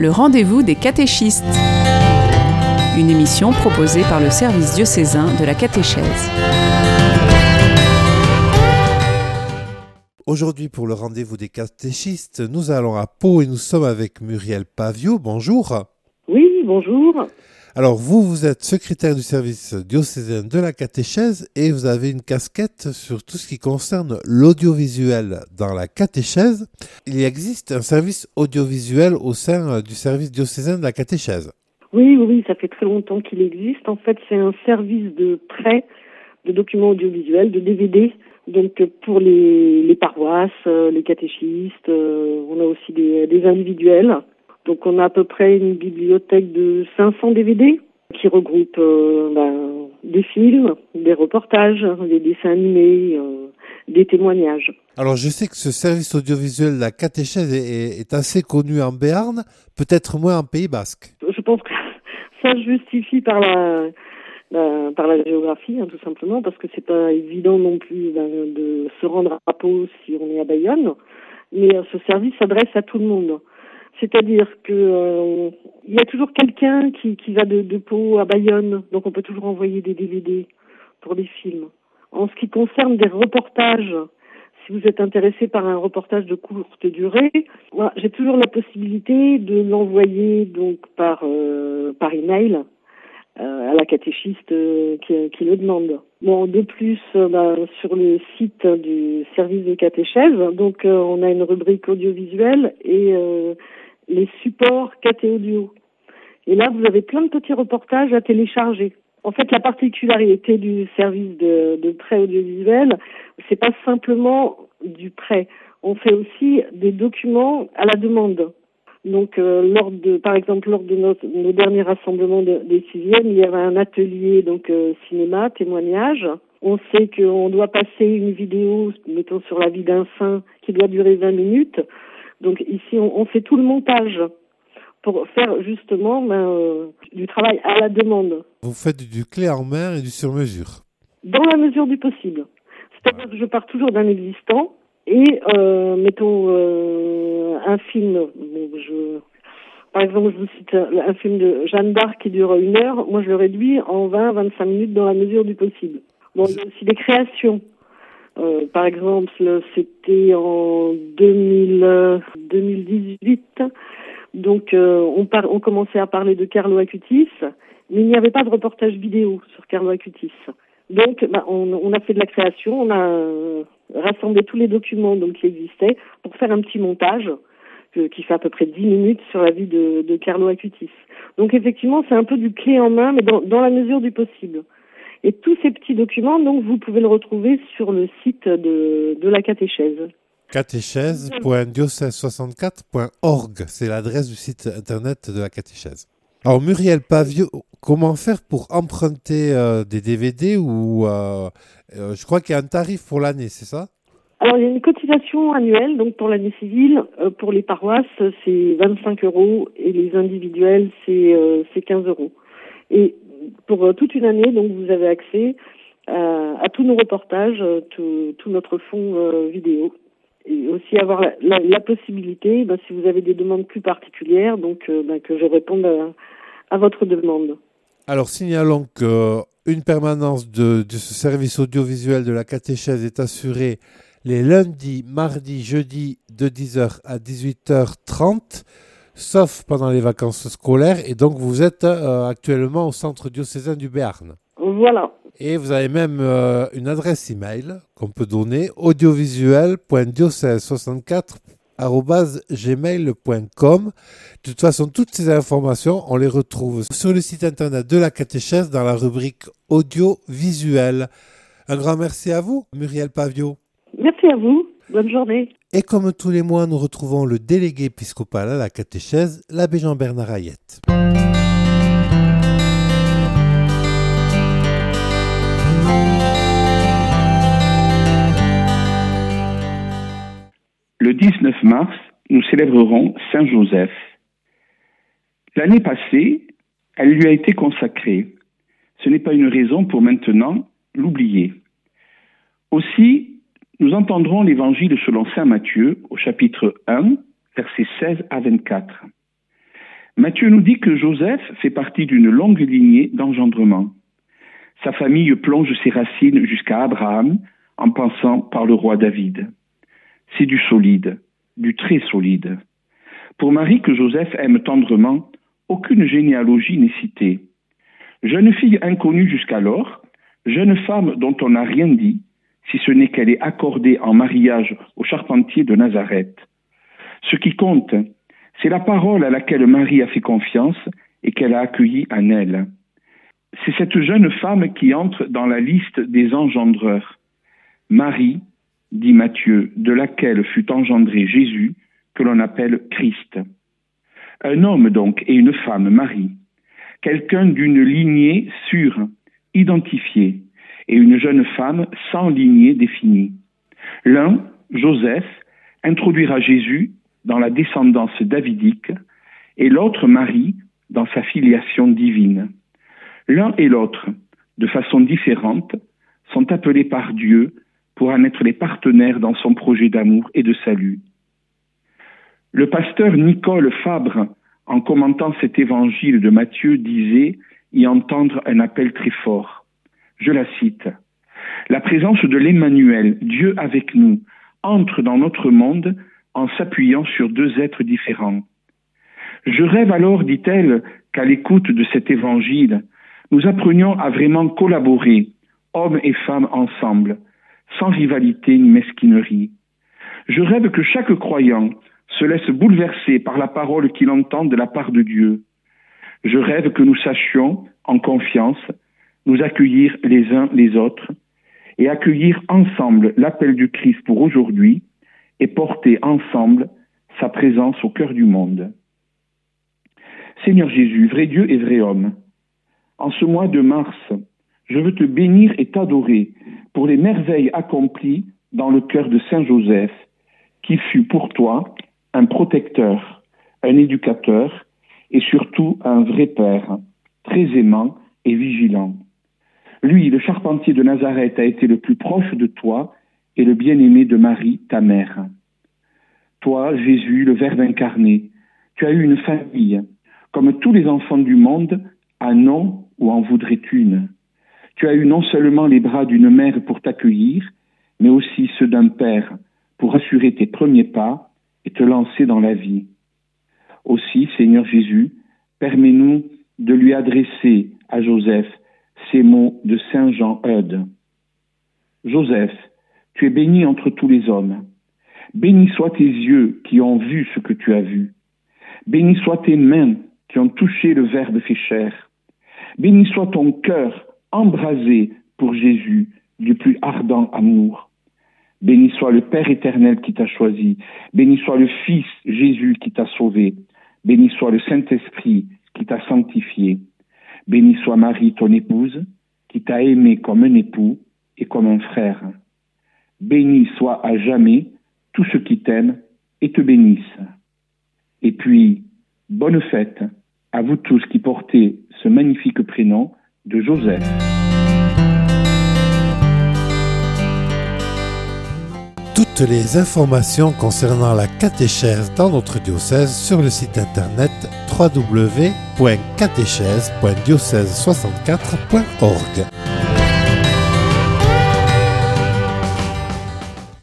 Le rendez-vous des catéchistes. Une émission proposée par le service diocésain de la catéchèse. Aujourd'hui, pour le rendez-vous des catéchistes, nous allons à Pau et nous sommes avec Muriel Pavio. Bonjour. Oui, bonjour. Alors, vous êtes secrétaire du service diocésain de la catéchèse et vous avez une casquette sur tout ce qui concerne l'audiovisuel dans la catéchèse. Il existe un service audiovisuel au sein du service diocésain de la catéchèse. Oui, ça fait très longtemps qu'il existe. En fait, c'est un service de prêt de documents audiovisuels, de DVD. Donc, pour les paroisses, les catéchistes, on a aussi des individuels. Donc, on a à peu près une bibliothèque de 500 DVD qui regroupe des films, des reportages, des dessins animés, des témoignages. Alors, je sais que ce service audiovisuel de la catéchèse est assez connu en Béarn, peut-être moins en Pays Basque. Je pense que ça se justifie par la géographie, tout simplement, parce que c'est pas évident non plus de se rendre à Pau si on est à Bayonne. Mais ce service s'adresse à tout le monde. C'est-à-dire que il y a toujours quelqu'un qui va de Pau à Bayonne, donc on peut toujours envoyer des DVD pour des films. En ce qui concerne des reportages, si vous êtes intéressé par un reportage de courte durée, moi, j'ai toujours la possibilité de l'envoyer donc par email à la catéchiste qui le demande. Bon, de plus, sur le site du service de catéchèse, donc on a une rubrique audiovisuelle et les supports caté audio. Et là, vous avez plein de petits reportages à télécharger. En fait, la particularité du service de prêt audiovisuel, c'est pas simplement du prêt. On fait aussi des documents à la demande. Donc, par exemple, lors de nos derniers rassemblements des sixièmes, il y avait un atelier cinéma, témoignage. On sait qu'on doit passer une vidéo, mettons sur la vie d'un saint, qui doit durer 20 minutes. Donc ici, on fait tout le montage pour faire justement du travail à la demande. Vous faites du clé en main et du sur-mesure. Dans la mesure du possible. C'est-à-dire que je pars toujours d'un existant et mettons un film. Par exemple, je vous cite un film de Jeanne d'Arc qui dure 1 heure. Moi, je le réduis en 20-25 minutes dans la mesure du possible. Bon, il y a aussi des créations. Par exemple, c'était en 2018. Donc, on commençait à parler de Carlo Acutis, mais il n'y avait pas de reportage vidéo sur Carlo Acutis. Donc, on a fait de la création, on a rassemblé tous les documents qui existaient pour faire un petit montage qui fait à peu près 10 minutes sur la vie de Carlo Acutis. Donc, effectivement, c'est un peu du clé en main, mais dans la mesure du possible. Et tous ces petits documents, donc, vous pouvez le retrouver sur le site de la catéchèse. catéchèse.diocèse64.org, c'est l'adresse du site internet de la catéchèse. Alors, Muriel Pavio, comment faire pour emprunter des DVD ou je crois qu'il y a un tarif pour l'année, c'est ça? Alors, il y a une cotisation annuelle, donc pour l'année civile. Pour les paroisses, c'est 25 € et les individuels, c'est 15 €. Et pour toute une année, donc vous avez accès à tous nos reportages, tout notre fonds vidéo. Et aussi avoir la possibilité, si vous avez des demandes plus particulières, que je réponde à votre demande. Alors, signalons qu'une permanence de ce service audiovisuel de la catéchèse est assurée les lundis, mardis, jeudis de 10h à 18h30, sauf pendant les vacances scolaires. Et donc, vous êtes actuellement au centre diocésain du Béarn. Voilà. Et vous avez même une adresse email qu'on peut donner, audiovisuel.diocèse64@gmail.com. De toute façon, toutes ces informations, on les retrouve sur le site internet de la catéchèse dans la rubrique audiovisuel. Un grand merci à vous, Muriel Pavio. Merci à vous. Bonne journée. Et comme tous les mois, nous retrouvons le délégué épiscopal à la catéchèse, l'abbé Jean-Bernard Hayette. Le 19 mars, nous célébrerons Saint Joseph. L'année passée, elle lui a été consacrée. Ce n'est pas une raison pour maintenant l'oublier. Aussi, nous entendrons l'évangile selon saint Matthieu au chapitre 1, versets 16 à 24. Matthieu nous dit que Joseph fait partie d'une longue lignée d'engendrement. Sa famille plonge ses racines jusqu'à Abraham en passant par le roi David. C'est du solide, du très solide. Pour Marie que Joseph aime tendrement, aucune généalogie n'est citée. Jeune fille inconnue jusqu'alors, jeune femme dont on n'a rien dit, si ce n'est qu'elle est accordée en mariage au charpentier de Nazareth. Ce qui compte, c'est la parole à laquelle Marie a fait confiance et qu'elle a accueillie en elle. C'est cette jeune femme qui entre dans la liste des engendreurs. Marie, dit Matthieu, de laquelle fut engendré Jésus, que l'on appelle Christ. Un homme donc et une femme, Marie, quelqu'un d'une lignée sûre, identifiée, et une jeune femme sans lignée définie. L'un, Joseph, introduira Jésus dans la descendance davidique, et l'autre, Marie, dans sa filiation divine. L'un et l'autre, de façon différente, sont appelés par Dieu pour en être les partenaires dans son projet d'amour et de salut. Le pasteur Nicole Fabre, en commentant cet évangile de Matthieu, disait y entendre un appel très fort. Je la cite. « La présence de l'Emmanuel, Dieu avec nous, entre dans notre monde en s'appuyant sur deux êtres différents. Je rêve alors, dit-elle, qu'à l'écoute de cet évangile, nous apprenions à vraiment collaborer, hommes et femmes ensemble, sans rivalité ni mesquinerie. Je rêve que chaque croyant se laisse bouleverser par la parole qu'il entend de la part de Dieu. Je rêve que nous sachions, en confiance, nous accueillir les uns les autres et accueillir ensemble l'appel du Christ pour aujourd'hui et porter ensemble sa présence au cœur du monde. Seigneur Jésus, vrai Dieu et vrai homme, en ce mois de mars, je veux te bénir et t'adorer pour les merveilles accomplies dans le cœur de Saint Joseph, qui fut pour toi un protecteur, un éducateur et surtout un vrai père, très aimant et vigilant. Lui, le charpentier de Nazareth, a été le plus proche de toi et le bien-aimé de Marie, ta mère. Toi, Jésus, le Verbe incarné, tu as eu une famille, comme tous les enfants du monde, un nom ou en voudrais une. Tu as eu non seulement les bras d'une mère pour t'accueillir, mais aussi ceux d'un père pour assurer tes premiers pas et te lancer dans la vie. Aussi, Seigneur Jésus, permets-nous de lui adresser à Joseph ces mots de Saint Jean Eudes. Joseph, tu es béni entre tous les hommes. Bénis soient tes yeux qui ont vu ce que tu as vu. Bénis soient tes mains qui ont touché le Verbe fait chair. Béni soit ton cœur embrasé pour Jésus du plus ardent amour. Béni soit le Père éternel qui t'a choisi. Béni soit le Fils Jésus qui t'a sauvé. Béni soit le Saint-Esprit qui t'a sanctifié. Béni soit Marie, ton épouse, qui t'a aimé comme un époux et comme un frère. Béni soit à jamais tous ceux qui t'aiment et te bénissent. Et puis, bonne fête à vous tous qui portez ce magnifique prénom de Joseph. Toutes les informations concernant la catéchèse dans notre diocèse sur le site internet www.catéchèse.diocèse64.org.